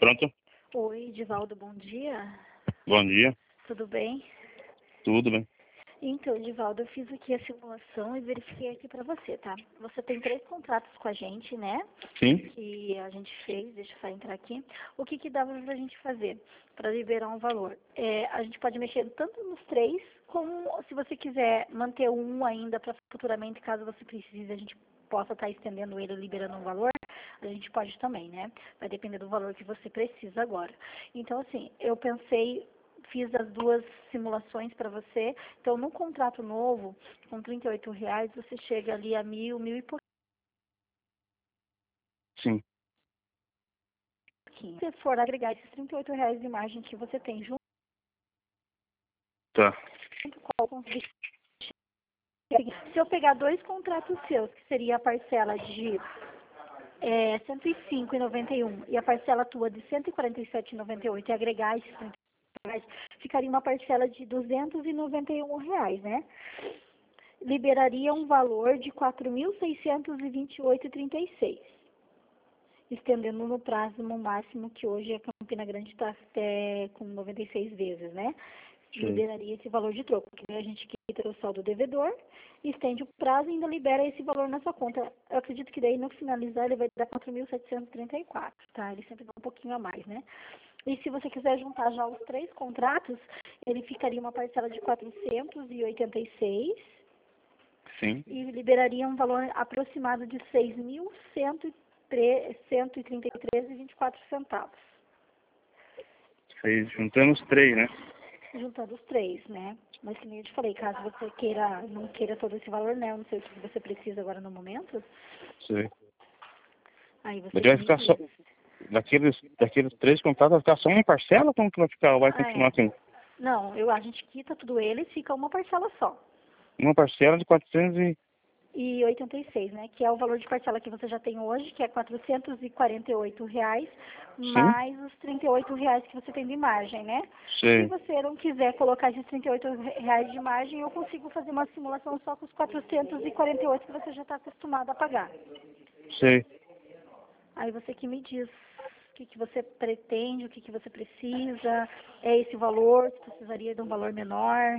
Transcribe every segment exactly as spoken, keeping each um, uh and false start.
Pronto? Oi, Edivaldo, bom dia. Bom dia. Tudo bem? Tudo bem. Então, Edivaldo, eu fiz aqui a simulação e verifiquei aqui para você, tá? Você tem três contratos com a gente, né? Sim? Que a gente fez, deixa eu só entrar aqui. O que que dava pra gente fazer para liberar um valor? É, a gente pode mexer tanto nos três, como se você quiser manter um ainda para futuramente, caso você precise, a gente possa estar estendendo ele, liberando um valor, a gente pode também, né? Vai depender do valor que você precisa agora. Então, assim, eu pensei, fiz as duas simulações para você. Então, no contrato novo, com trinta e oito reais, você chega ali a mil, mil e Sim. pouquinho. Se for agregar esses trinta e oito reais de margem que você tem junto Tá. com o se eu pegar dois contratos seus, que seria a parcela de é, cento e cinco reais e noventa e um centavos e a parcela tua de cento e quarenta e sete reais e noventa e oito centavos e agregar esses trinta reais, ficaria uma parcela de duzentos e noventa e um reais, né? Liberaria um valor de quatro mil seiscentos e vinte e oito reais e trinta e seis centavos, estendendo no prazo no máximo, que hoje a Campina Grande está até com noventa e seis vezes, né? Sim. Liberaria esse valor de troco, que a gente quita o saldo devedor, estende o prazo e ainda libera esse valor na sua conta. Eu acredito que daí no finalizar ele vai dar quatro mil setecentos e trinta e quatro, tá? Ele sempre dá um pouquinho a mais, né? E se você quiser juntar já os três contratos, ele ficaria uma parcela de quatrocentos e oitenta e seis Sim. e liberaria um valor aproximado de seis mil cento e trinta e três reais e vinte e quatro centavos. Fez juntando os três, né? Juntando os três, né? Mas que nem eu te falei, caso você queira, não queira todo esse valor, né? Eu não sei o que você precisa agora no momento. Sei. Aí você Mas vai que me ficar só... diz. Daqueles, daqueles três contratos vai ficar só uma parcela? Como que vai ficar? Ou vai Ah, continuar é. assim? Não, eu, a gente quita tudo ele e fica uma parcela só. Uma parcela de quatrocentos e... E oitenta e seis, né? Que é o valor de parcela que você já tem hoje, que é quatrocentos e quarenta e oito reais, Sim? mais os trinta e oito reais que você tem de margem, né? Se Sei. você não quiser colocar esses trinta e oito reais de margem, eu consigo fazer uma simulação só com os quatrocentos e quarenta e oito que você já está acostumado a pagar. Sei. Aí você que me diz o que, que você pretende, o que, que você precisa, é esse valor, se precisaria de um valor menor.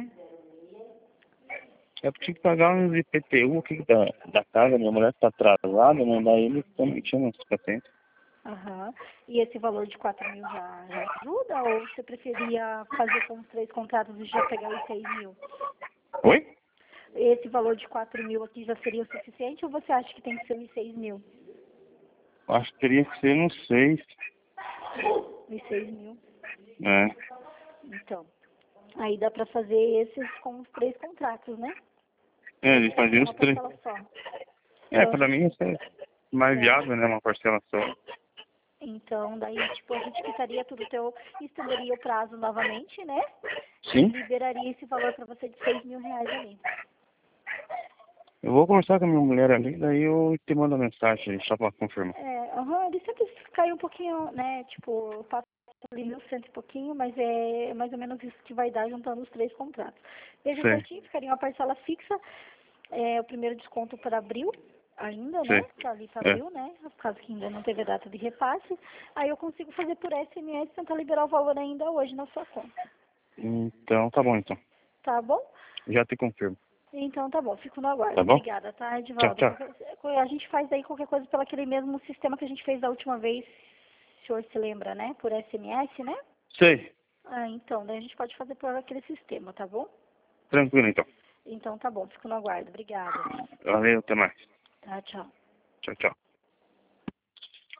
Eu tinha que pagar uns I P T U aqui da, da casa, minha mulher está atrasada, mandar ele também tinha uns patentes. Aham. E esse valor de quatro mil já, já ajuda? Ou você preferia fazer com os três contratos e já pegar os seis mil? Oi? Esse valor de quatro mil aqui já seria o suficiente ou você acha que tem que ser os seis mil? Acho que teria que ser uns seis. Os seis mil. É. Então, aí dá pra fazer esses com os três contratos, né? É, Aí eles ficaria faziam os uma três. parcela só. É, Então, pra mim isso é mais é. viável, né? Uma parcela só. Então, daí, tipo, a gente quitaria tudo teu, estenderia o prazo novamente, né? E Sim? liberaria esse valor para você de seis mil reais ali. Eu vou conversar com a minha mulher ali, daí eu te mando a mensagem só pra confirmar. É, aham, ele sempre cai um pouquinho, né? Tipo, eu passo ali mil cento e pouquinho, mas é mais ou menos isso que vai dar juntando os três contratos. Veja Sei, certinho, ficaria uma parcela fixa, é, o primeiro desconto para abril, ainda, né? sei. Tá ali para É. abril, né? Por causa que ainda não teve a data de repasse. Aí eu consigo fazer por S M S e tentar liberar o valor ainda hoje na sua conta. Então, tá bom então. Tá bom? Já te confirmo. Então tá bom, fico no aguardo. Tá bom? Obrigada, tá, Tchau, Edivaldo? tchau. Qualquer- A gente faz aí qualquer coisa pelo aquele mesmo sistema que a gente fez da última vez, o senhor se lembra, né? Por S M S, né? Sei. Ah, então, daí a gente pode fazer por aquele sistema, tá bom? Tranquilo então. Então tá bom, fico no aguardo. Obrigada. Valeu, até mais. Tá, tchau. Tchau, tchau.